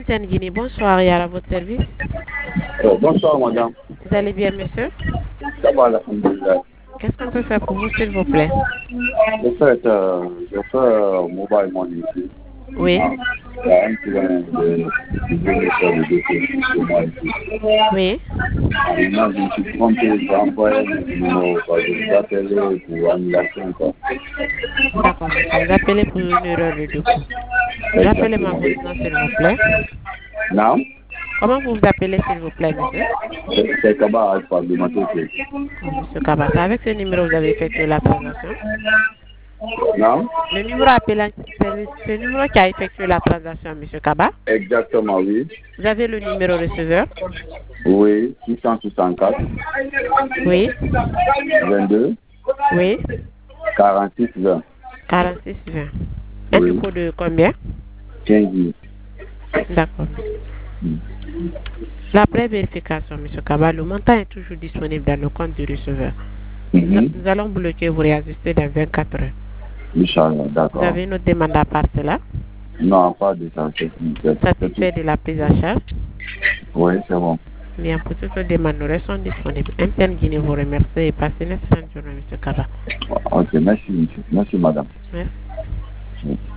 Tiens Guinée, bonsoir, Yara, à votre service. Bonsoir, madame. Vous allez bien, monsieur? Ça va, alhamdoulilah. Qu'est-ce qu'on peut faire pour vous, s'il vous plaît? Je fais mobile money ici. Oui. Il y a un client de bénéficiaire de dossier chez moi ici. Oui. Maintenant, je me suis trompé, j'ai envoyé mon numéro, je vous appelle pour annulation, quoi. D'accord, monsieur. Vous appelez pour une erreur de document. Rappelez-moi votre nom, s'il vous plaît. Non? Comment vous vous appelez, s'il vous plaît, monsieur? C'est Kaba Alpha de Matosé. Oh, monsieur Kabassa, avec ce numéro, vous avez effectué la transaction? Non? Le numéro appelant, c'est ce numéro qui a effectué la transaction, monsieur Kaba? Exactement, oui. Vous avez le numéro receveur? Oui, 664. Oui. 22. Oui. 46 20. 46 20. Un Oui. dépôt de combien? 15 000. D'accord. La pré-vérification, M. Kaba, le montant est toujours disponible dans le compte du receveur. Nous allons bloquer vous réajuster dans 24 heures. Inch'Allah, d'accord. Vous avez une autre demande à part cela? Non, pas de ça. Satisfait de la prise à charge? Oui, c'est bon. Bien, pour toutes les demandes, nous restons disponibles. MTN Guinée vous remercie et passez une excellente journée, M. Kaba. Ok, merci, monsieur. Merci, madame. Merci.